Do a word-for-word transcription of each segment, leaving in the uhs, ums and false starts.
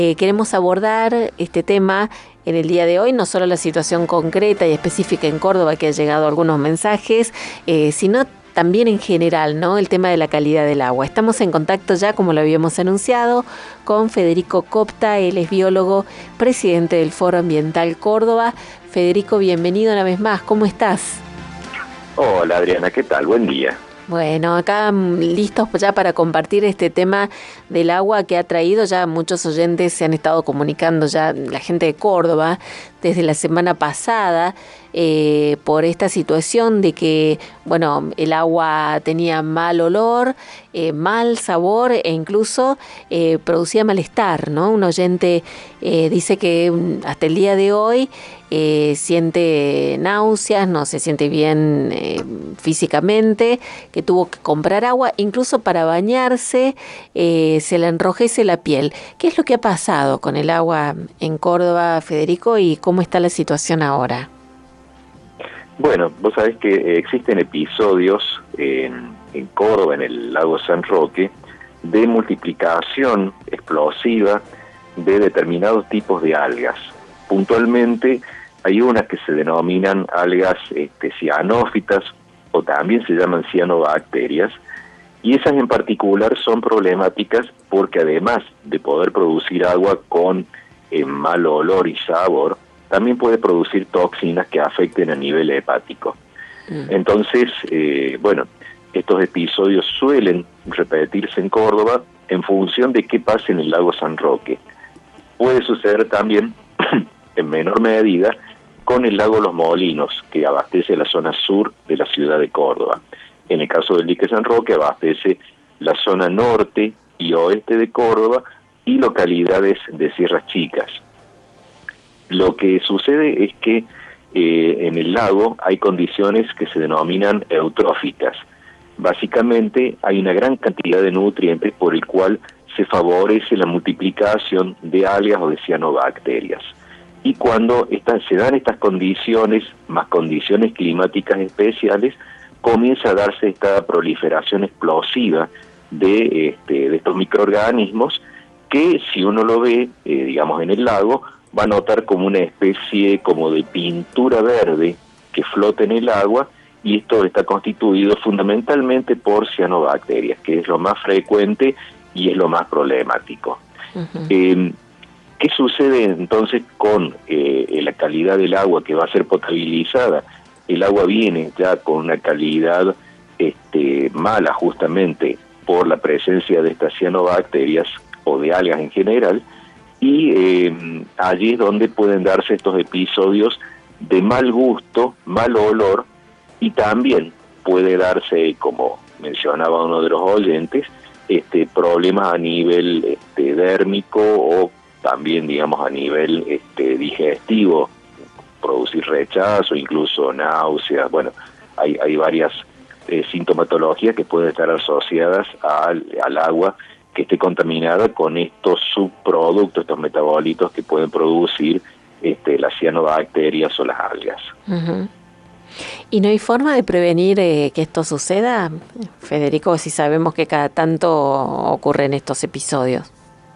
Eh, queremos abordar este tema en el día de hoy, no solo la situación concreta y específica en Córdoba, que ha llegado algunos mensajes, eh, sino también en general, ¿no? El tema de la calidad del agua. Estamos en contacto ya, como lo habíamos anunciado, con Federico Copta. Él es biólogo, presidente del Foro Ambiental Córdoba. Federico, bienvenido una vez más. ¿Cómo estás? Hola Adriana, ¿qué tal? Buen día. Bueno, acá listos ya para compartir este tema del agua que ha traído. Ya muchos oyentes se han estado comunicando, ya la gente de Córdoba, desde la semana pasada, eh, por esta situación de que, bueno, el agua tenía mal olor, eh, mal sabor e incluso eh, producía malestar, ¿no? Un oyente eh, dice que hasta el día de hoy eh, siente náuseas, no se siente bien eh, físicamente, que tuvo que comprar agua, incluso para bañarse eh, se le enrojece la piel. ¿Qué es lo que ha pasado con el agua en Córdoba, Federico, y cómo está la situación ahora? Bueno, vos sabés que existen episodios en, en Córdoba, en el lago San Roque, de multiplicación explosiva de determinados tipos de algas. Puntualmente hay unas que se denominan algas este, cianófitas o también se llaman cianobacterias, y esas en particular son problemáticas porque además de poder producir agua con eh, mal olor y sabor, también puede producir toxinas que afecten a nivel hepático. Mm. Entonces, eh, bueno, estos episodios suelen repetirse en Córdoba en función de qué pasa en el lago San Roque. Puede suceder también, en menor medida, con el lago Los Molinos, que abastece la zona sur de la ciudad de Córdoba. En el caso del dique San Roque, abastece la zona norte y oeste de Córdoba y localidades de Sierras Chicas. Lo que sucede es que eh, en el lago hay condiciones que se denominan eutróficas. Básicamente hay una gran cantidad de nutrientes por el cual se favorece la multiplicación de algas o de cianobacterias. Y cuando estas, se dan estas condiciones, más condiciones climáticas especiales, comienza a darse esta proliferación explosiva de, este, de estos microorganismos que, si uno lo ve, eh, digamos, en el lago, va a notar como una especie como de pintura verde que flota en el agua, y esto está constituido fundamentalmente por cianobacterias, que es lo más frecuente y es lo más problemático. Uh-huh. Eh, ¿Qué sucede entonces con eh, la calidad del agua que va a ser potabilizada? El agua viene ya con una calidad este, mala justamente por la presencia de estas cianobacterias o de algas en general, y eh, allí es donde pueden darse estos episodios de mal gusto, mal olor, y también puede darse, como mencionaba uno de los oyentes, este, problemas a nivel este, dérmico o también, digamos, a nivel este, digestivo, producir rechazo, incluso náuseas. Bueno, hay, hay varias eh, sintomatologías que pueden estar asociadas al, al agua que esté contaminada con estos subproductos, estos metabolitos que pueden producir este, las cianobacterias o las algas. Uh-huh. ¿Y no hay forma de prevenir eh, que esto suceda, Federico, si sabemos que cada tanto ocurren estos episodios?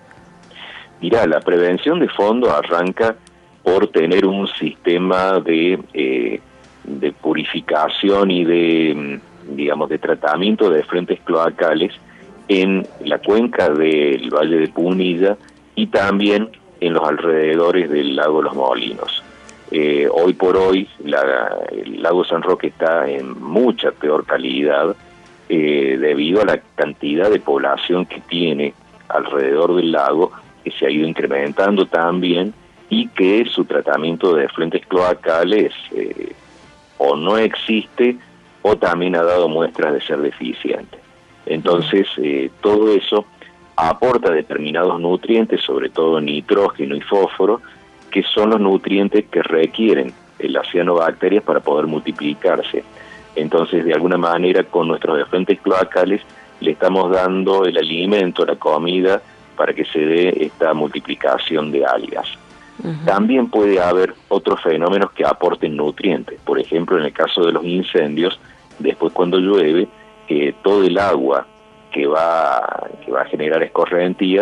Mirá, la prevención de fondo arranca por tener un sistema de, eh, de purificación y de, digamos, de tratamiento de efluentes cloacales en la cuenca del Valle de Punilla y también en los alrededores del lago Los Molinos. Eh, hoy por hoy la, el lago San Roque está en mucha peor calidad eh, debido a la cantidad de población que tiene alrededor del lago, que se ha ido incrementando también, y que su tratamiento de efluentes cloacales eh, o no existe o también ha dado muestras de ser deficiente. Entonces, eh, todo eso aporta determinados nutrientes, sobre todo nitrógeno y fósforo, que son los nutrientes que requieren las cianobacterias para poder multiplicarse. Entonces, de alguna manera, con nuestros efluentes cloacales, le estamos dando el alimento, la comida, para que se dé esta multiplicación de algas. Uh-huh. También puede haber otros fenómenos que aporten nutrientes. Por ejemplo, en el caso de los incendios, después cuando llueve, eh, todo el agua que va, que va a generar escorrentías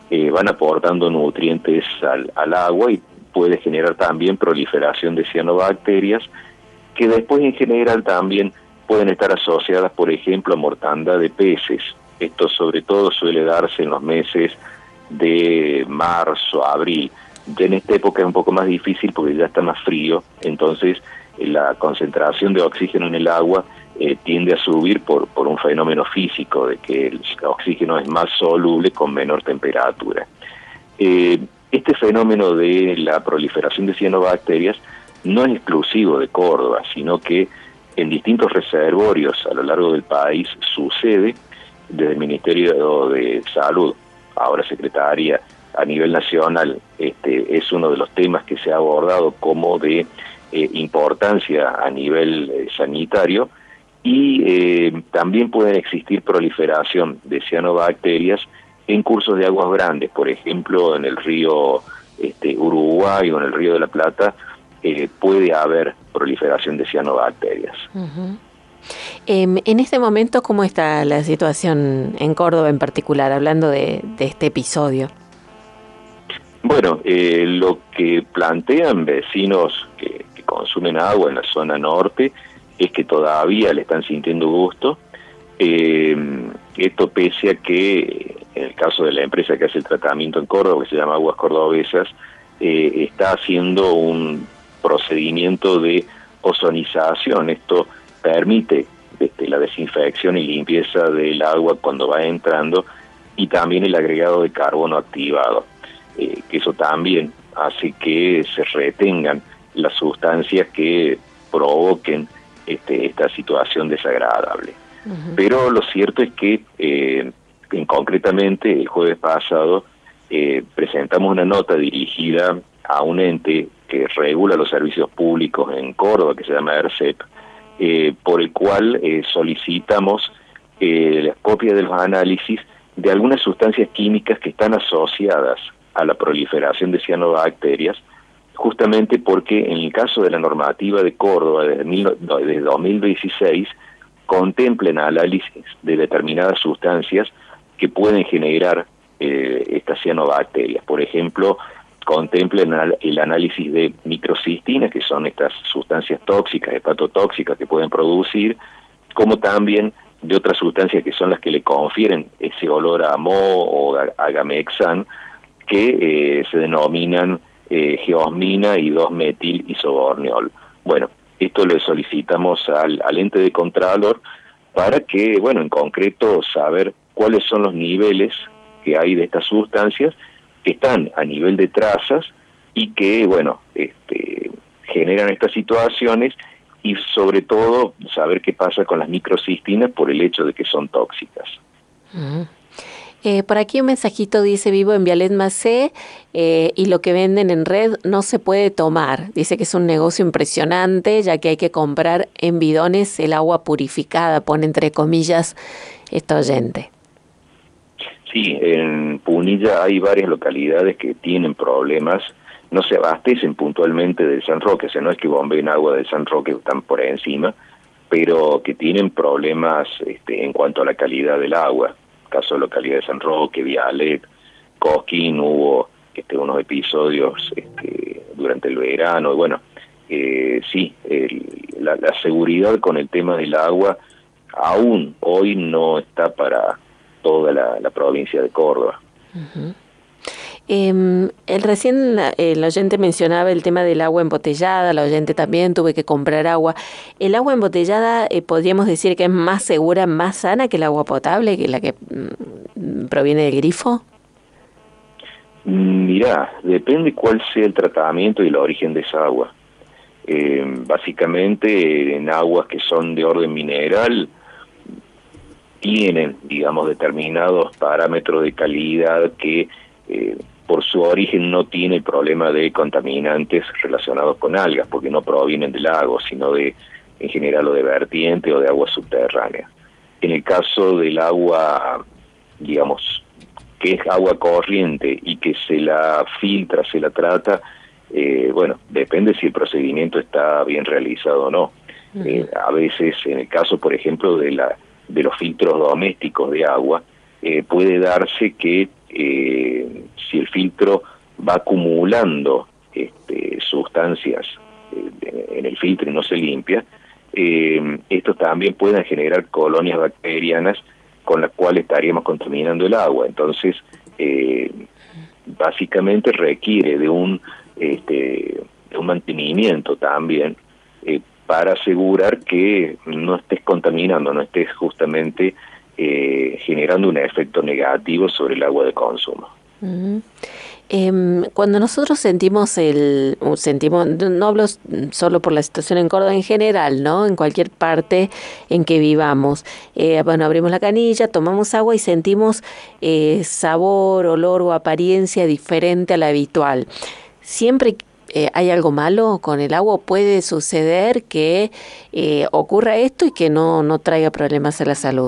eh, van aportando nutrientes al, al agua y puede generar también proliferación de cianobacterias, que después en general también pueden estar asociadas, por ejemplo, a mortandad de peces. Esto sobre todo suele darse en los meses de marzo, abril. Ya en esta época es un poco más difícil porque ya está más frío, entonces la concentración de oxígeno en el agua eh, tiende a subir por, por un fenómeno físico, de que el oxígeno es más soluble con menor temperatura. Eh, este fenómeno de la proliferación de cianobacterias no es exclusivo de Córdoba, sino que en distintos reservorios a lo largo del país sucede. Desde el Ministerio de Salud, ahora Secretaría a nivel nacional, este, es uno de los temas que se ha abordado como de eh, importancia a nivel eh, sanitario, y eh, también pueden existir proliferación de cianobacterias en cursos de aguas grandes, por ejemplo en el río este, Uruguay o en el río de la Plata, eh, puede haber proliferación de cianobacterias. Uh-huh. Eh, en este momento, ¿cómo está la situación en Córdoba en particular, hablando de, de este episodio? Bueno, eh, lo que plantean vecinos que, que consumen agua en la zona norte es que todavía le están sintiendo gusto. Eh, esto pese a que, en el caso de la empresa que hace el tratamiento en Córdoba, que se llama Aguas Cordobesas, eh, está haciendo un procedimiento de ozonización. Esto permite este, la desinfección y limpieza del agua cuando va entrando, y también el agregado de carbono activado, eh, que eso también hace que se retengan las sustancias que provoquen este, esta situación desagradable. Uh-huh. Pero lo cierto es que, eh, en, concretamente, el jueves pasado eh, presentamos una nota dirigida a un ente que regula los servicios públicos en Córdoba, que se llama ERCEP, Eh, por el cual eh, solicitamos eh, la copia de los análisis de algunas sustancias químicas que están asociadas a la proliferación de cianobacterias, justamente porque en el caso de la normativa de Córdoba desde, mil, no, desde dos mil dieciséis contemplen análisis de determinadas sustancias que pueden generar eh, estas cianobacterias. Por ejemplo, contemplen el análisis de microcistinas, que son estas sustancias tóxicas, hepatotóxicas que pueden producir, como también de otras sustancias que son las que le confieren ese olor a moho o a, a gamexan, que eh, se denominan eh, geosmina y dos metil isoborneol. Bueno, esto le solicitamos al, al ente de Contralor para que, bueno, en concreto saber cuáles son los niveles que hay de estas sustancias que están a nivel de trazas y que, bueno, este, generan estas situaciones, y sobre todo saber qué pasa con las microcistinas por el hecho de que son tóxicas. Uh-huh. Eh, por aquí un mensajito dice: vivo en Vialet Macé eh, y lo que venden en red no se puede tomar. Dice que es un negocio impresionante, ya que hay que comprar en bidones el agua purificada, pone entre comillas esta oyente. Sí, en Punilla hay varias localidades que tienen problemas, no se abastecen puntualmente del San Roque, o sea, no es que bombeen agua del San Roque, están por encima, pero que tienen problemas este, en cuanto a la calidad del agua. Caso de localidad de San Roque, Vialet, Cosquín, hubo este, unos episodios este, durante el verano, y bueno, eh, sí, el, la, la seguridad con el tema del agua aún hoy no está para toda la, la provincia de Córdoba. Uh-huh. Eh, el recién el oyente mencionaba el tema del agua embotellada, la oyente también tuve que comprar agua. ¿El agua embotellada eh, podríamos decir que es más segura, más sana que el agua potable, que la que mm, proviene del grifo? Mirá, depende cuál sea el tratamiento y el origen de esa agua. Eh, básicamente en aguas que son de orden mineral tienen, digamos, determinados parámetros de calidad que eh, por su origen no tiene el problema de contaminantes relacionados con algas, porque no provienen del lago, sino de, en general, o de vertiente o de agua subterránea. En el caso del agua, digamos, que es agua corriente y que se la filtra, se la trata, eh, bueno, depende si el procedimiento está bien realizado o no. Uh-huh. Eh, a veces, en el caso, por ejemplo, de la de los filtros domésticos de agua, eh, puede darse que eh, si el filtro va acumulando este, sustancias eh, en el filtro y no se limpia, eh, estos también pueden generar colonias bacterianas con las cuales estaríamos contaminando el agua. Entonces, eh, básicamente requiere de un, este, de un mantenimiento también eh, para asegurar que no estés contaminando, no estés justamente eh, generando un efecto negativo sobre el agua de consumo. Uh-huh. Eh, cuando nosotros sentimos el, sentimos, no hablo solo por la situación en Córdoba en general, ¿no? En cualquier parte en que vivamos, eh, bueno, abrimos la canilla, tomamos agua y sentimos eh, sabor, olor o apariencia diferente a la habitual. Siempre eh, hay algo malo con el agua, puede suceder que eh, ocurra esto y que no, no traiga problemas a la salud.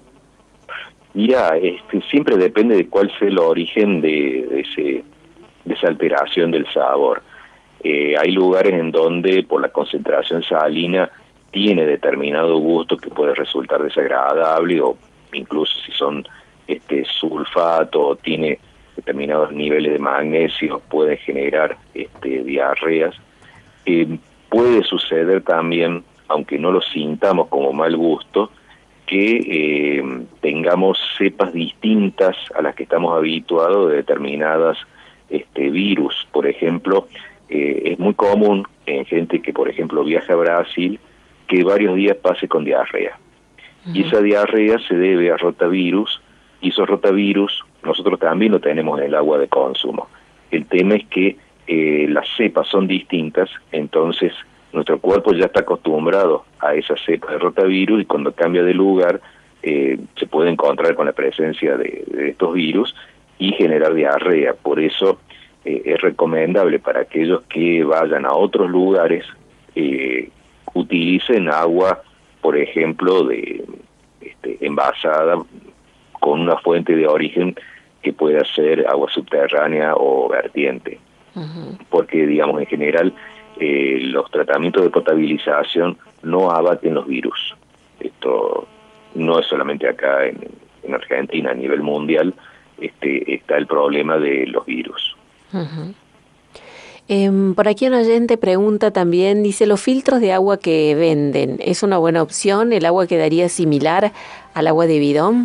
Mira, este, siempre depende de cuál sea el origen de, de, ese, de esa alteración del sabor. Eh, hay lugares en donde por la concentración salina tiene determinado gusto que puede resultar desagradable, o incluso si son este, sulfato o tiene determinados niveles de magnesio puede generar este, diarreas. Eh, puede suceder también, aunque no lo sintamos como mal gusto, que eh, tengamos cepas distintas a las que estamos habituados de determinadas este, virus. Por ejemplo, eh, es muy común en gente que, por ejemplo, viaja a Brasil, que varios días pase con diarrea. Uh-huh. Y esa diarrea se debe a rotavirus, y esos rotavirus nosotros también lo tenemos en el agua de consumo. El tema es que eh, las cepas son distintas, entonces nuestro cuerpo ya está acostumbrado a esa cepa de rotavirus y cuando cambia de lugar eh, se puede encontrar con la presencia de, de estos virus y generar diarrea. Por eso eh, es recomendable para aquellos que vayan a otros lugares eh, utilicen agua, por ejemplo, de este, envasada con una fuente de origen que pueda ser agua subterránea o vertiente. Uh-huh. Porque, digamos, en general Eh, los tratamientos de potabilización no abaten los virus. Esto no es solamente acá en, en Argentina, a nivel mundial este, está el problema de los virus. Uh-huh. Eh, por aquí un oyente pregunta también, dice, ¿los filtros de agua que venden es una buena opción? ¿El agua quedaría similar al agua de bidón?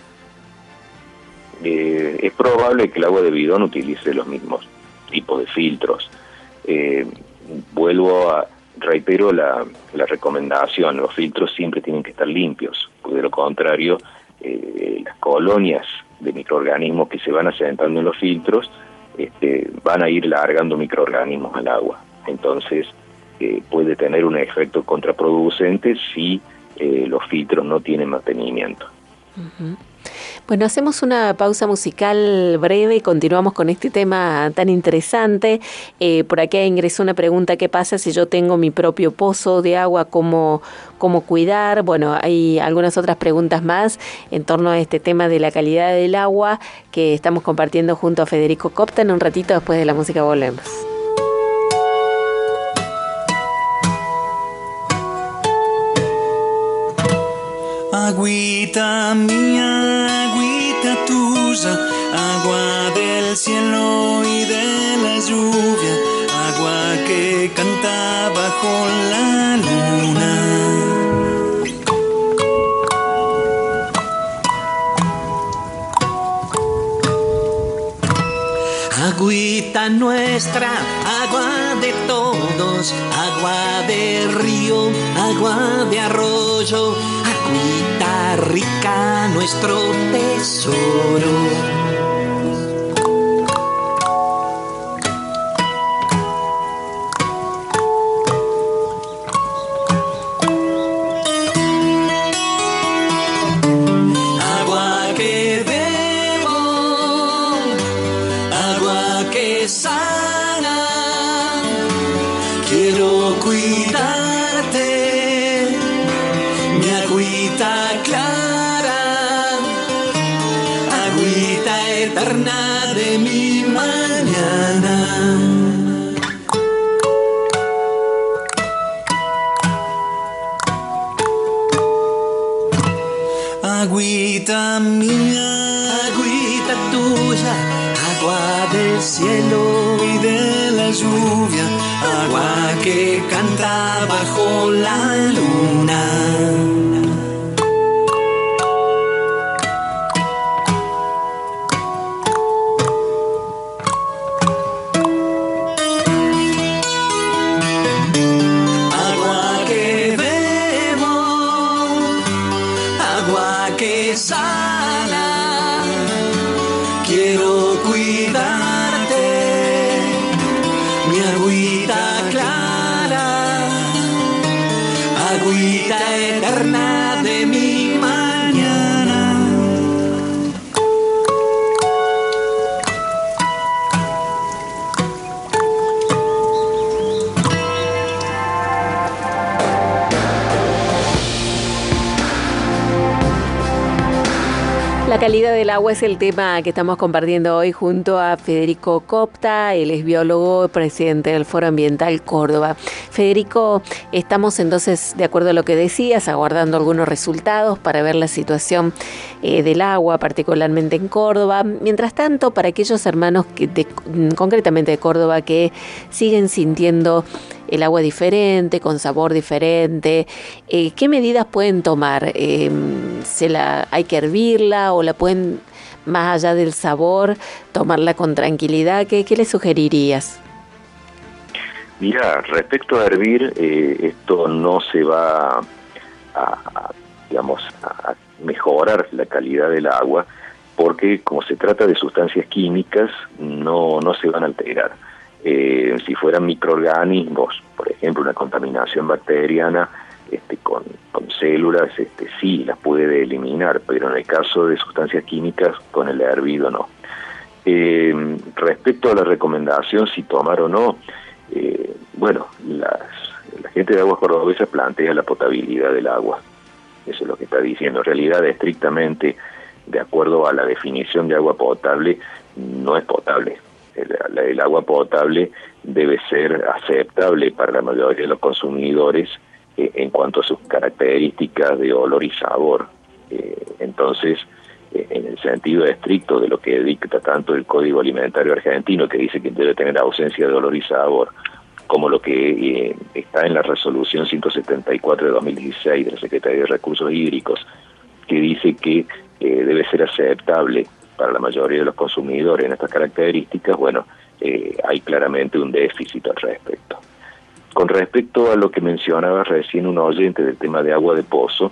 Eh, es probable que el agua de bidón utilice los mismos tipos de filtros. Eh, Vuelvo a, reitero la, la recomendación, los filtros siempre tienen que estar limpios, porque de lo contrario, eh, las colonias de microorganismos que se van asentando en los filtros este, van a ir largando microorganismos al agua. Entonces, eh, puede tener un efecto contraproducente si eh, los filtros no tienen mantenimiento. Uh-huh. Bueno, hacemos una pausa musical breve y continuamos con este tema tan interesante. Eh, por acá ingresó una pregunta, ¿qué pasa si yo tengo mi propio pozo de agua? ¿Cómo, cómo cuidar? Bueno, hay algunas otras preguntas más en torno a este tema de la calidad del agua que estamos compartiendo junto a Federico Copta. En un ratito después de la música volvemos. Agüita mía, agüita tuya, agua del cielo y de la lluvia, agua que canta bajo la luna. Agüita nuestra, agua de todos, agua de río, agua de arroyo, agüita rica, nuestro tesoro. De mi mañana. Agüita mía, agüita tuya, agua que canta bajo la luna. Agua que bebo, agua que sana, quiero cuidarte, mi agüita clara, agüita eterna de mi mañana. La calidad del agua es el tema que estamos compartiendo hoy junto a Federico Copta. Él es biólogo, presidente del Foro Ambiental Córdoba. Federico, estamos entonces, de acuerdo a lo que decías, aguardando algunos resultados para ver la situación eh, del agua, particularmente en Córdoba. Mientras tanto, para aquellos hermanos, que de, concretamente de Córdoba, que siguen sintiendo el agua diferente, con sabor diferente, eh, ¿qué medidas pueden tomar? Eh, ¿se la, ¿Hay que hervirla o la pueden, más allá del sabor, tomarla con tranquilidad? ¿Qué, qué le sugerirías? Mira, respecto a hervir, eh, esto no se va a, a digamos, a mejorar la calidad del agua, porque como se trata de sustancias químicas, no, no se van a alterar. Eh, si fueran microorganismos, por ejemplo, una contaminación bacteriana este, con, con células, este, sí, las puede eliminar, pero en el caso de sustancias químicas, con el hervido no. Eh, respecto a la recomendación, si tomar o no, eh, bueno, las, la gente de Aguas Cordobesas plantea la potabilidad del agua. Eso es lo que está diciendo. En realidad, estrictamente, de acuerdo a la definición de agua potable, no es potable. El, el agua potable debe ser aceptable para la mayoría de los consumidores eh, en cuanto a sus características de olor y sabor. Eh, entonces, eh, en el sentido estricto de lo que dicta tanto el Código Alimentario Argentino, que dice que debe tener ausencia de olor y sabor, como lo que eh, está en la resolución ciento setenta y cuatro de dos mil dieciséis de la Secretaría de Recursos Hídricos, que dice que eh, debe ser aceptable para la mayoría de los consumidores en estas características, bueno, eh, hay claramente un déficit al respecto. Con respecto a lo que mencionaba recién un oyente del tema de agua de pozo,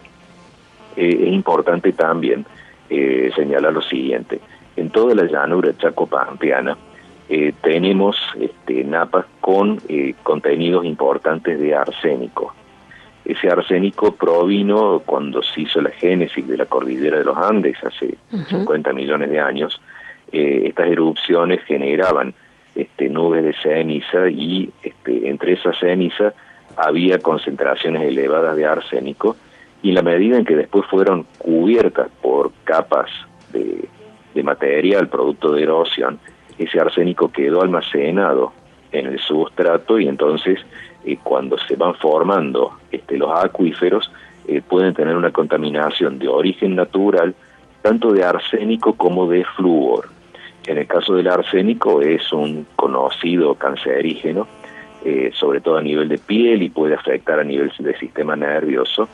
eh, es importante también eh, señalar lo siguiente. En toda la llanura chacopampeana eh, tenemos este, napas con eh, contenidos importantes de arsénico. Ese arsénico provino cuando se hizo la génesis de la cordillera de los Andes hace uh-huh. cincuenta millones de años. Eh, estas erupciones generaban este, nubes de ceniza y este, entre esa ceniza había concentraciones elevadas de arsénico, y en la medida en que después fueron cubiertas por capas de, de material producto de erosión, ese arsénico quedó almacenado en el sustrato, y entonces eh, cuando se van formando este, los acuíferos eh, pueden tener una contaminación de origen natural, tanto de arsénico como de flúor. En el caso del arsénico es un conocido cancerígeno, eh, sobre todo a nivel de piel, y puede afectar a nivel del sistema nervioso,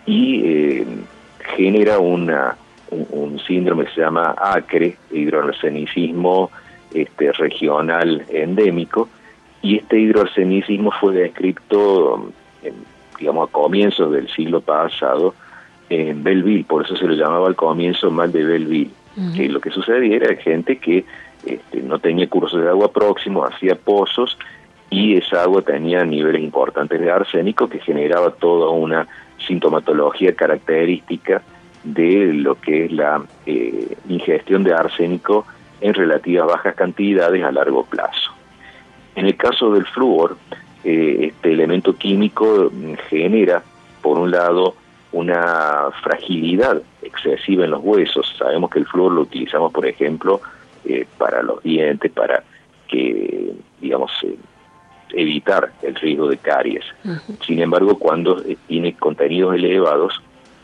y eh, genera una, un, un síndrome que se llama ACRE, hidroarsenicismo este, regional endémico, y este hidroarsenicismo fue descrito, en, digamos, a comienzos del siglo pasado en Belleville, por eso se lo llamaba al comienzo mal de Belleville. Uh-huh. Que lo que sucedía era gente que este, no tenía cursos de agua próximos, hacía pozos, y esa agua tenía niveles importantes de arsénico que generaba toda una sintomatología característica de lo que es la eh, ingestión de arsénico en relativas bajas cantidades a largo plazo. En el caso del flúor, eh, este elemento químico genera, por un lado, una fragilidad excesiva en los huesos. Sabemos que el flúor lo utilizamos, por ejemplo, eh, para los dientes, para que, digamos, eh, evitar el riesgo de caries. Uh-huh. Sin embargo, cuando eh, tiene contenidos elevados,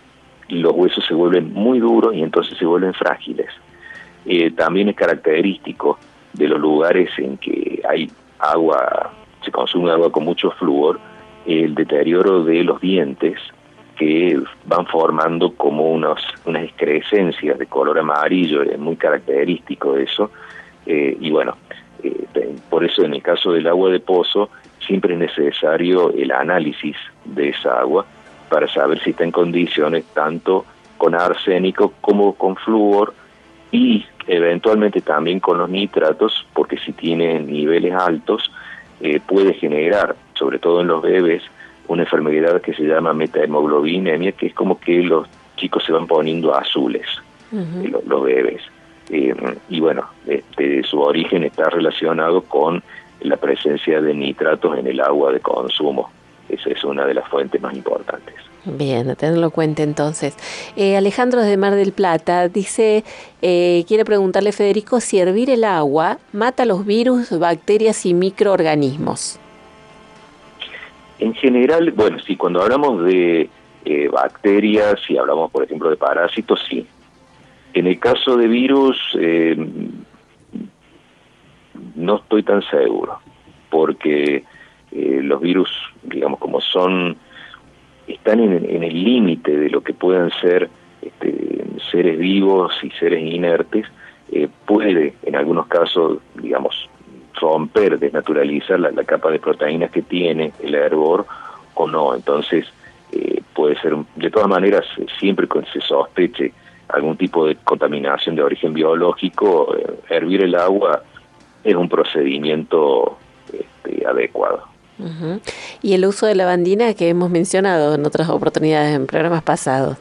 los huesos se vuelven muy duros y entonces se vuelven frágiles. Eh, también es característico de los lugares en que hay agua se consume agua con mucho flúor, el deterioro de los dientes, que van formando como unos, unas excrescencias de color amarillo, es muy característico eso, eh, y bueno, eh, por eso en el caso del agua de pozo, siempre es necesario el análisis de esa agua para saber si está en condiciones tanto con arsénico como con flúor, y eventualmente también con los nitratos, porque si tiene niveles altos, eh, puede generar, sobre todo en los bebés, una enfermedad que se llama metahemoglobinemia, que es como que los chicos se van poniendo azules, uh-huh. los, los bebés. Eh, y bueno, este, su origen está relacionado con la presencia de nitratos en el agua de consumo. Esa es una de las fuentes más importantes. Bien, a tenerlo en cuenta entonces. Eh, Alejandro de Mar del Plata dice, eh, quiere preguntarle Federico si hervir el agua mata los virus, bacterias y microorganismos. En general, bueno, sí, cuando hablamos de eh, bacterias, si hablamos, por ejemplo, de parásitos, sí. En el caso de virus, eh, no estoy tan seguro, porque eh, los virus, digamos, como son, están en, en el límite de lo que puedan ser este, seres vivos y seres inertes, eh, puede, en algunos casos, digamos, romper, desnaturalizar la, la capa de proteínas que tiene el hervor o no. Entonces, eh, puede ser, de todas maneras, siempre que se sospeche algún tipo de contaminación de origen biológico, eh, hervir el agua es un procedimiento este, adecuado. Uh-huh. Y el uso de lavandina que hemos mencionado en otras oportunidades, en programas pasados.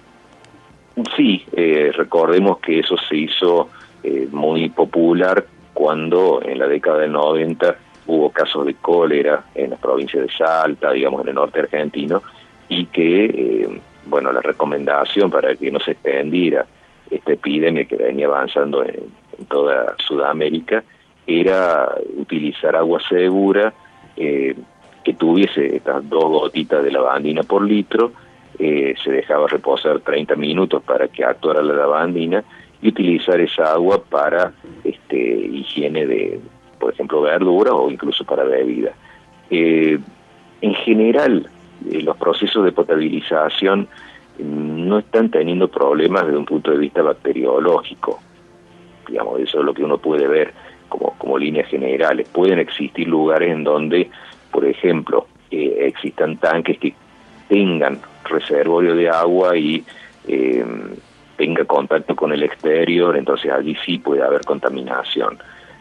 Sí, eh, recordemos que eso se hizo eh, muy popular cuando en la década del noventa hubo casos de cólera en las provincias de Salta, digamos en el norte argentino, y que, eh, bueno, la recomendación para que no se extendiera esta epidemia que venía avanzando en, en toda Sudamérica era utilizar agua segura, eh, que tuviese estas dos gotitas de lavandina por litro, eh, se dejaba reposar treinta minutos para que actuara la lavandina, y utilizar esa agua para este, higiene de, por ejemplo, verduras o incluso para bebida. Eh, en general, eh, los procesos de potabilización eh, no están teniendo problemas desde un punto de vista bacteriológico. Digamos, eso es lo que uno puede ver como, como líneas generales. Pueden existir lugares en donde, por ejemplo, eh, existan tanques que tengan reservorio de agua y eh, tenga contacto con el exterior, entonces allí sí puede haber contaminación.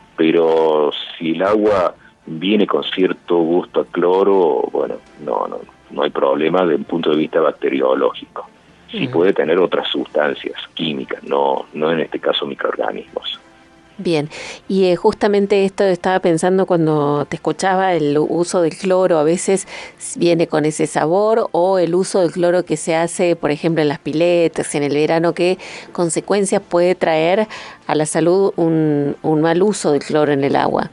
Pero si el agua viene con cierto gusto a cloro, bueno, no, no, no hay problema desde el punto de vista bacteriológico. Sí uh-huh. puede tener otras sustancias químicas, no, no en este caso microorganismos. Bien, y eh, justamente esto estaba pensando cuando te escuchaba, el uso del cloro a veces viene con ese sabor, o el uso del cloro que se hace, por ejemplo, en las piletas, en el verano, ¿qué consecuencias puede traer a la salud un, un mal uso del cloro en el agua?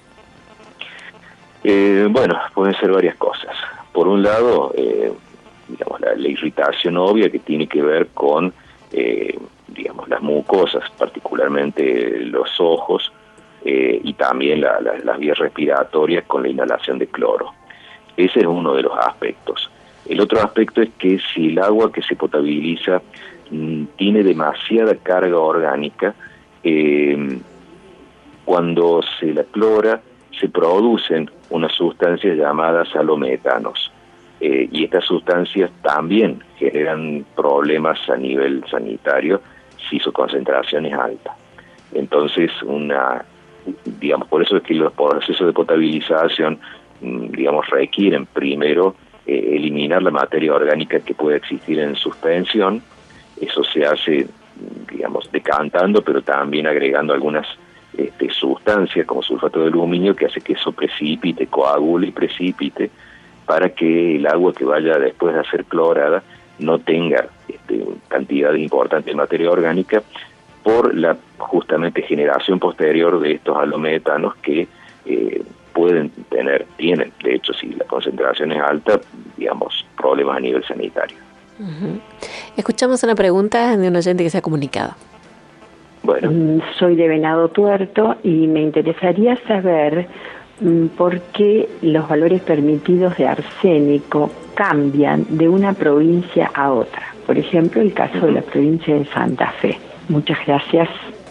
Eh, bueno, pueden ser varias cosas. Por un lado, eh, digamos, la, la irritación obvia que tiene que ver con eh, digamos, las mucosas, particularmente los ojos, eh, y también la, la, las vías respiratorias con la inhalación de cloro. Ese es uno de los aspectos. El otro aspecto es que si el agua que se potabiliza mmm, tiene demasiada carga orgánica, eh, cuando se la clora se producen unas sustancias llamadas halometanos. Eh, y estas sustancias también generan problemas a nivel sanitario si su concentración es alta. Entonces, una, digamos, por eso es que los procesos de potabilización, digamos, requieren primero eh, eliminar la materia orgánica que puede existir en suspensión. Eso se hace, digamos, decantando, pero también agregando algunas este, sustancias como sulfato de aluminio que hace que eso precipite, coagule y precipite, para que el agua que vaya después de ser clorada no tenga este, cantidad importante de materia orgánica por la justamente generación posterior de estos halometanos que eh, pueden tener, tienen, de hecho, si la concentración es alta, digamos, problemas a nivel sanitario. Uh-huh. Escuchamos una pregunta de un oyente que se ha comunicado. Bueno. Soy de Venado Tuerto y me interesaría saber por qué los valores permitidos de arsénico cambian de una provincia a otra. Por ejemplo, el caso de la provincia de Santa Fe. Muchas gracias.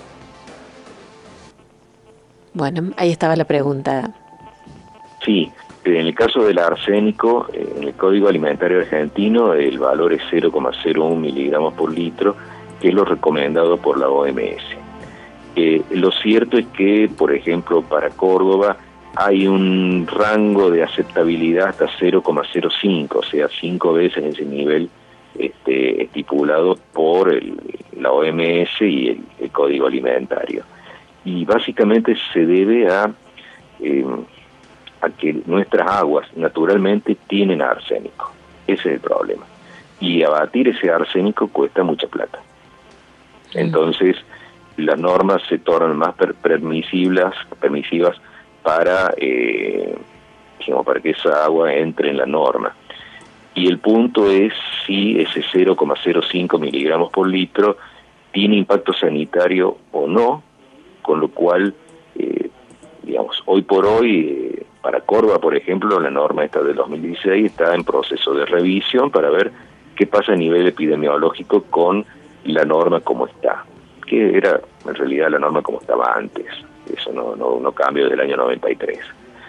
Bueno, ahí estaba la pregunta. Sí, en el caso del arsénico, en el Código Alimentario Argentino, el valor es cero coma cero uno miligramos por litro, que es lo recomendado por la O M S. Eh, lo cierto es que, por ejemplo, para Córdoba hay un rango de aceptabilidad hasta cero coma cero cinco, o sea, cinco veces ese nivel este, estipulado por el, la O M S y el, el Código Alimentario. Y básicamente se debe a, eh, a que nuestras aguas naturalmente tienen arsénico. Ese es el problema. Y abatir ese arsénico cuesta mucha plata. Entonces, las normas se tornan más per permisivas, permisivas para, eh, digamos, para que esa agua entre en la norma. Y el punto es si ese cero coma cero cinco miligramos por litro tiene impacto sanitario o no, con lo cual, eh, digamos, hoy por hoy, eh, para Córdoba, por ejemplo, la norma esta del dos mil dieciséis está en proceso de revisión para ver qué pasa a nivel epidemiológico con la norma como está, que era en realidad la norma como estaba antes. Eso no, no, no cambió desde el año noventa y tres.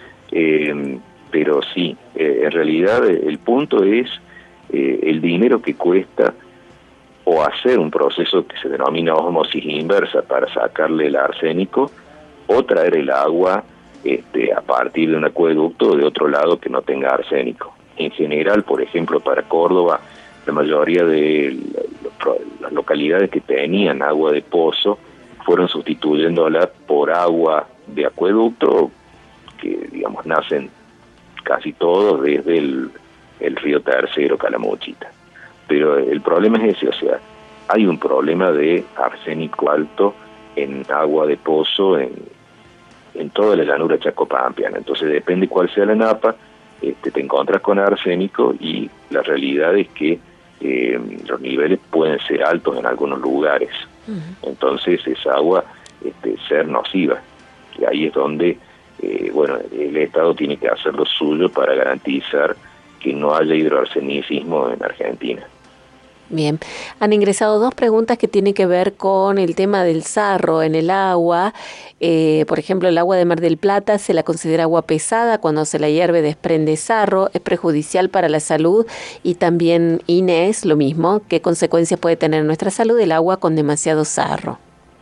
Eh, pero sí, eh, en realidad el punto es eh, el dinero que cuesta o hacer un proceso que se denomina ósmosis inversa para sacarle el arsénico, o traer el agua este, a partir de un acueducto de otro lado que no tenga arsénico. En general, por ejemplo, para Córdoba, la mayoría de las localidades que tenían agua de pozo fueron sustituyéndola por agua de acueducto, que digamos nacen casi todos desde el, el río Tercero, Calamuchita. Pero el problema es ese, o sea, hay un problema de arsénico alto en agua de pozo en, en toda la llanura chacopampiana. Entonces depende cuál sea la napa, este, te encuentras con arsénico, y la realidad es que eh, los niveles pueden ser altos en algunos lugares. Uh-huh. Entonces esa agua este, ser nociva, y ahí es donde eh, bueno, el Estado tiene que hacer lo suyo para garantizar que no haya hidroarsenicismo en Argentina. Bien, han ingresado dos preguntas que tienen que ver con el tema del sarro en el agua. Eh, por ejemplo, el agua de Mar del Plata se la considera agua pesada, cuando se la hierve desprende sarro, es perjudicial para la salud, y también Inés, lo mismo, ¿qué consecuencias puede tener en nuestra salud el agua con demasiado sarro?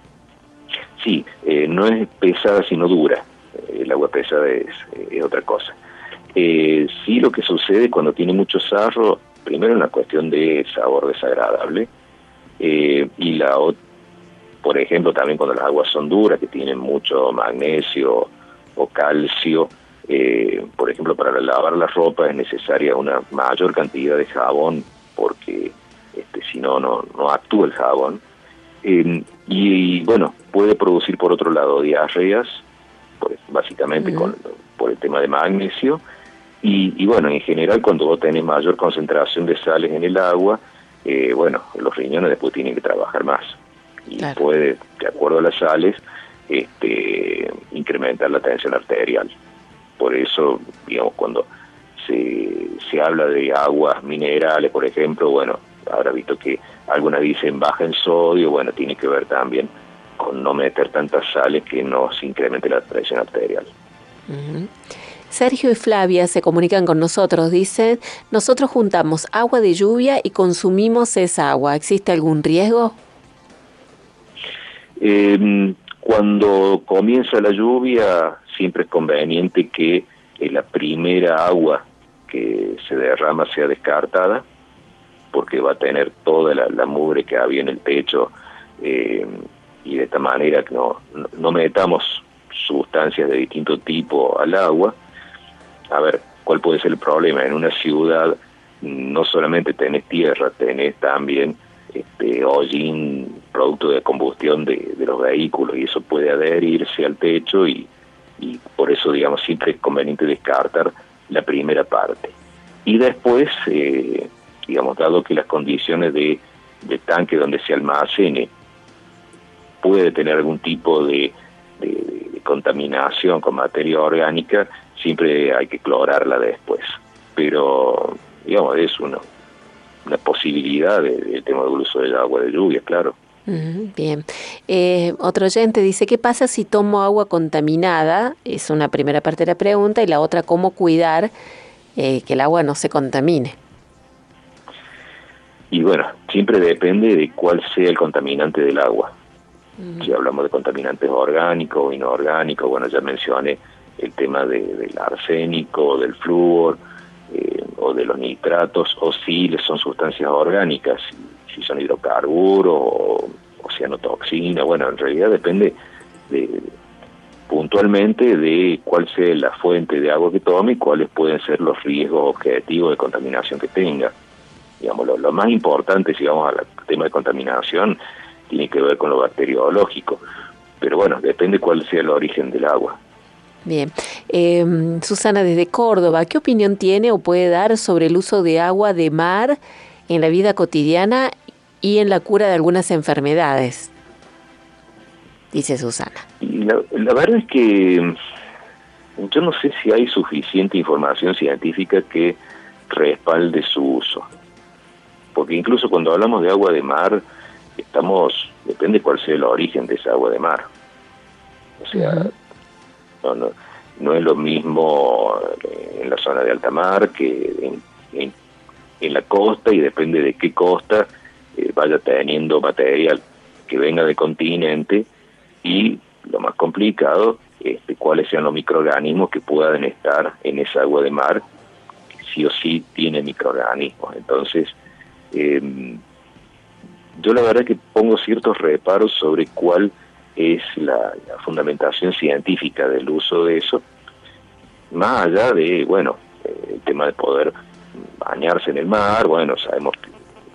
Sí, eh, no es pesada sino dura, el agua pesada es, es otra cosa. Eh, sí, lo que sucede cuando tiene mucho sarro, primero una cuestión de sabor desagradable, eh, y la otra, por ejemplo, también cuando las aguas son duras, que tienen mucho magnesio o calcio, eh, por ejemplo, para lavar la ropa es necesaria una mayor cantidad de jabón, porque este, si no, no, no actúa el jabón. Eh, y, y bueno, puede producir por otro lado diarreas, pues, básicamente uh-huh. con, por el tema de magnesio. Y, y bueno, en general, cuando vos tenés mayor concentración de sales en el agua, eh, bueno, los riñones después tienen que trabajar más. Y claro. puede, de acuerdo a las sales, este, incrementar la tensión arterial. Por eso, digamos, cuando se, se habla de aguas minerales, por ejemplo, bueno, habrá visto que algunas dicen baja en sodio, bueno, tiene que ver también con no meter tantas sales que no se incremente la presión arterial. Uh-huh. Sergio y Flavia se comunican con nosotros, dicen, nosotros juntamos agua de lluvia y consumimos esa agua, ¿existe algún riesgo? Eh, cuando comienza la lluvia siempre es conveniente que eh, la primera agua que se derrama sea descartada, porque va a tener toda la, la mugre que había en el techo, eh, y de esta manera que no, no, no metamos sustancias de distinto tipo al agua. A ver, ¿cuál puede ser el problema? En una ciudad no solamente tenés tierra, tenés también este hollín, producto de combustión de, de los vehículos, y eso puede adherirse al techo, y, y por eso, digamos, siempre es conveniente descartar la primera parte. Y después, eh, digamos, dado que las condiciones de, de tanque donde se almacene puede tener algún tipo de, de, de contaminación con materia orgánica, siempre hay que clorarla después. Pero, digamos, es una, una posibilidad del tema del uso del agua de lluvia, claro. Mm, bien. Eh, otro oyente dice, ¿qué pasa si tomo agua contaminada? Es una primera parte de la pregunta, y la otra, ¿cómo cuidar eh, que el agua no se contamine? Y bueno, siempre depende de cuál sea el contaminante del agua. Mm. Si hablamos de contaminantes orgánicos o inorgánicos, bueno, ya mencioné el tema de, del arsénico, del flúor, eh, o de los nitratos, o si son sustancias orgánicas, si son hidrocarburos o, o cianotoxina. Bueno, en realidad depende de, puntualmente de cuál sea la fuente de agua que tome y cuáles pueden ser los riesgos objetivos de contaminación que tenga. Digamos, lo, lo más importante, si vamos al tema de contaminación, tiene que ver con lo bacteriológico, pero bueno, depende cuál sea el origen del agua. Bien. Eh, Susana, desde Córdoba, ¿qué opinión tiene o puede dar sobre el uso de agua de mar en la vida cotidiana y en la cura de algunas enfermedades? Dice Susana. Y la, la verdad es que yo no sé si hay suficiente información científica que respalde su uso. Porque incluso cuando hablamos de agua de mar, estamos, depende cuál sea el origen de esa agua de mar. O sea, uh-huh. no, no, no es lo mismo en la zona de alta mar que en, en, en la costa, y depende de qué costa eh, vaya teniendo material que venga del continente, y lo más complicado, este, cuáles sean los microorganismos que puedan estar en esa agua de mar, que sí o sí tiene microorganismos. Entonces, Eh, yo la verdad que pongo ciertos reparos sobre cuál es la, la fundamentación científica del uso de eso, más allá de, bueno, eh, el tema de poder bañarse en el mar. Bueno, sabemos que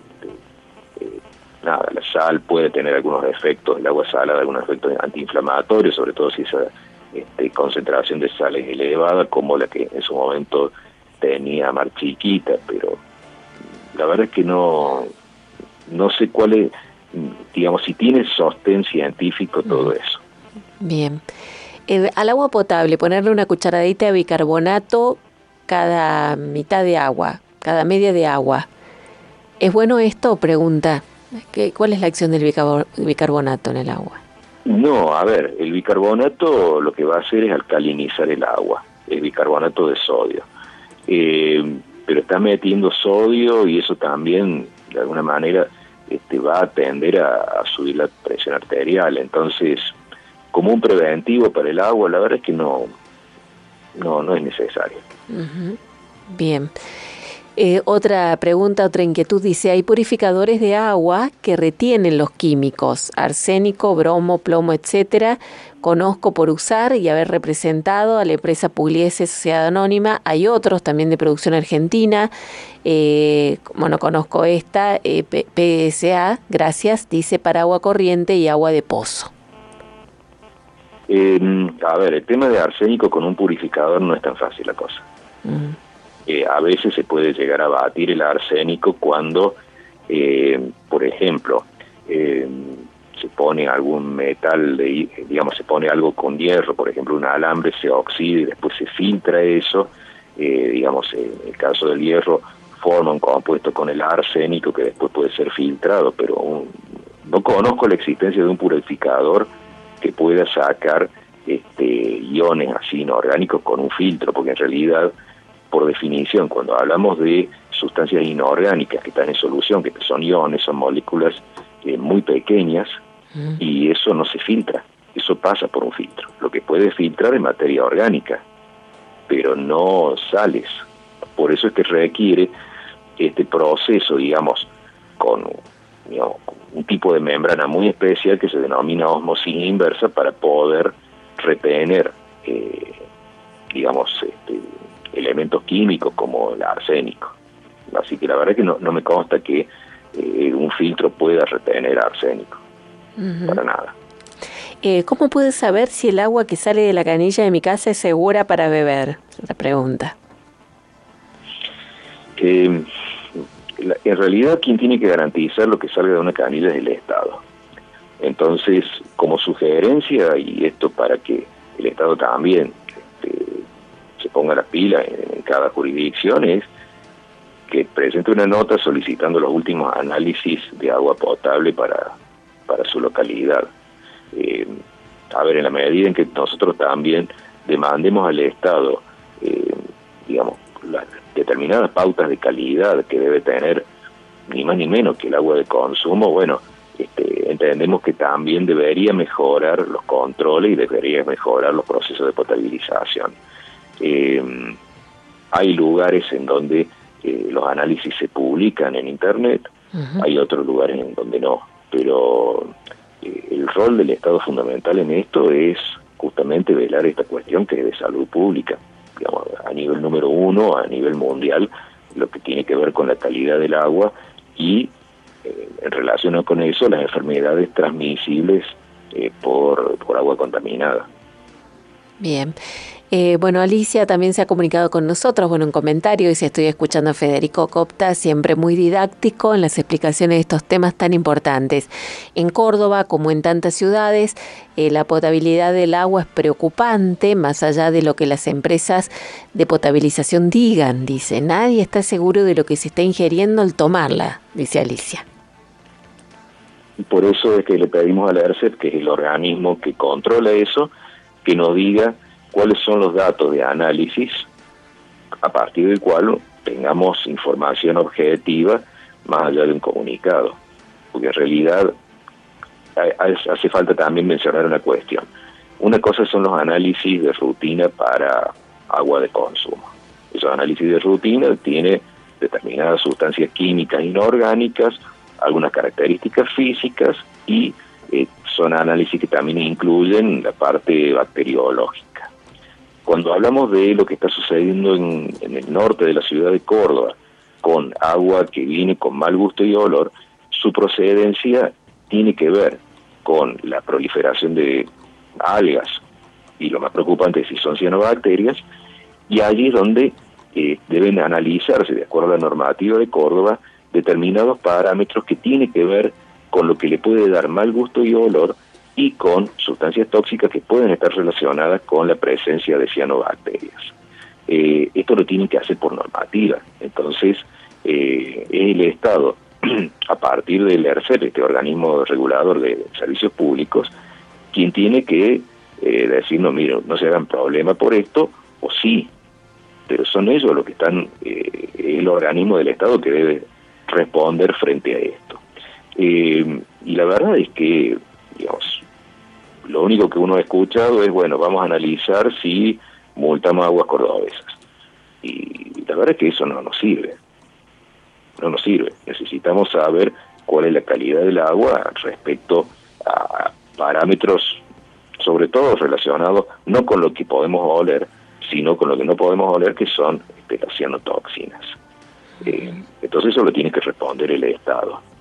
eh, nada, la sal puede tener algunos efectos, el agua salada, algunos efectos antiinflamatorios, sobre todo si esa este, concentración de sal es elevada, como la que en su momento tenía Mar Chiquita, pero la verdad es que no, no sé cuál es, digamos, si tiene sostén científico todo eso. Bien. Eh, al agua potable, ponerle una cucharadita de bicarbonato cada mitad de agua, cada media de agua. ¿Es bueno esto? Pregunta. ¿Qué, ¿Cuál es la acción del bicarbonato en el agua? No, a ver, el bicarbonato lo que va a hacer es alcalinizar el agua, el bicarbonato de sodio. Eh, pero está metiendo sodio, y eso también de alguna manera este, va a tender a, a subir la presión arterial. Entonces, como un preventivo para el agua, la verdad es que no no, no es necesario. Uh-huh. Bien. Eh, otra pregunta, otra inquietud, dice, hay purificadores de agua que retienen los químicos, arsénico, bromo, plomo, etcétera. Conozco por usar y haber representado a la empresa Pugliese Sociedad Anónima. Hay otros también de producción argentina. Eh, bueno, conozco esta, eh, P S A, gracias, dice, para agua corriente y agua de pozo. Eh, a ver, el tema de arsénico con un purificador no es tan fácil la cosa. Uh-huh. Eh, a veces se puede llegar a batir el arsénico cuando, eh, por ejemplo, eh, se pone algún metal, de, digamos, se pone algo con hierro, por ejemplo, un alambre, se oxida y después se filtra eso. Eh, digamos, en el caso del hierro, forma un compuesto con el arsénico que después puede ser filtrado, pero un, no conozco la existencia de un purificador que pueda sacar este, iones así inorgánicos con un filtro, porque en realidad, por definición, cuando hablamos de sustancias inorgánicas que están en solución, que son iones, son moléculas eh, muy pequeñas, mm. y eso no se filtra, eso pasa por un filtro. Lo que puede filtrar es materia orgánica, pero no sales. Por eso es que requiere este proceso, digamos, con, digamos, un tipo de membrana muy especial que se denomina ósmosis inversa, para poder retener, eh, digamos, este, elementos químicos como el arsénico. Así que la verdad es que no, no me consta que eh, un filtro pueda retener arsénico, uh-huh. para nada. Eh, ¿Cómo puedes saber si el agua que sale de la canilla de mi casa es segura para beber? La pregunta. Eh, la, en realidad, quien tiene que garantizar lo que salga de una canilla es el Estado. Entonces, como sugerencia, y esto para que el Estado también este, se ponga las pilas en, en cada jurisdicción es que presente una nota solicitando los últimos análisis de agua potable para, para su localidad. Eh, a ver, en la medida en que nosotros también demandemos al Estado, eh, digamos, las determinadas pautas de calidad que debe tener ni más ni menos que el agua de consumo, bueno, este, entendemos que también debería mejorar los controles y debería mejorar los procesos de potabilización. Eh, hay lugares en donde eh, los análisis se publican en Internet, uh-huh. Hay otros lugares en donde no, pero eh, el rol del Estado fundamental en esto es justamente velar esta cuestión que es de salud pública, digamos, a nivel número uno, a nivel mundial, lo que tiene que ver con la calidad del agua y eh, en relación con eso las enfermedades transmisibles eh, por, por agua contaminada. Bien. Eh, bueno, Alicia también se ha comunicado con nosotros, bueno, en comentario dice: estoy escuchando a Federico Copta, siempre muy didáctico en las explicaciones de estos temas tan importantes. En Córdoba, como en tantas ciudades, eh, la potabilidad del agua es preocupante, más allá de lo que las empresas de potabilización digan, dice. Nadie está seguro de lo que se está ingiriendo al tomarla, dice Alicia. Por eso es que le pedimos a la ERCEP, que es el organismo que controla eso, que nos diga cuáles son los datos de análisis a partir del cual tengamos información objetiva más allá de un comunicado. Porque en realidad hace falta también mencionar una cuestión. Una cosa son los análisis de rutina para agua de consumo. Esos análisis de rutina tienen determinadas sustancias químicas inorgánicas, algunas características físicas y eh, son análisis que también incluyen la parte bacteriológica. Cuando hablamos de lo que está sucediendo en, en el norte de la ciudad de Córdoba, con agua que viene con mal gusto y olor, su procedencia tiene que ver con la proliferación de algas, y lo más preocupante es si son cianobacterias, y allí es donde eh, deben analizarse, de acuerdo a la normativa de Córdoba, determinados parámetros que tienen que ver con lo que le puede dar mal gusto y olor, y con sustancias tóxicas que pueden estar relacionadas con la presencia de cianobacterias. Eh, esto lo tienen que hacer por normativa. Entonces, eh, es el Estado, a partir del ERCEP, este organismo regulador de servicios públicos, quien tiene que eh, decir, no, mire, no se hagan problema por esto, o sí, pero son ellos los que están, eh, el organismo del Estado que debe responder frente a esto. Eh, y la verdad es que, digamos, lo único que uno ha escuchado es, bueno, vamos a analizar si multamos aguas cordobesas. Y la verdad es que eso no nos sirve. No nos sirve. Necesitamos saber cuál es la calidad del agua respecto a parámetros, sobre todo relacionados no con lo que podemos oler, sino con lo que no podemos oler, que son este, las cianotoxinas. Eh, entonces eso lo tiene que responder el Estado.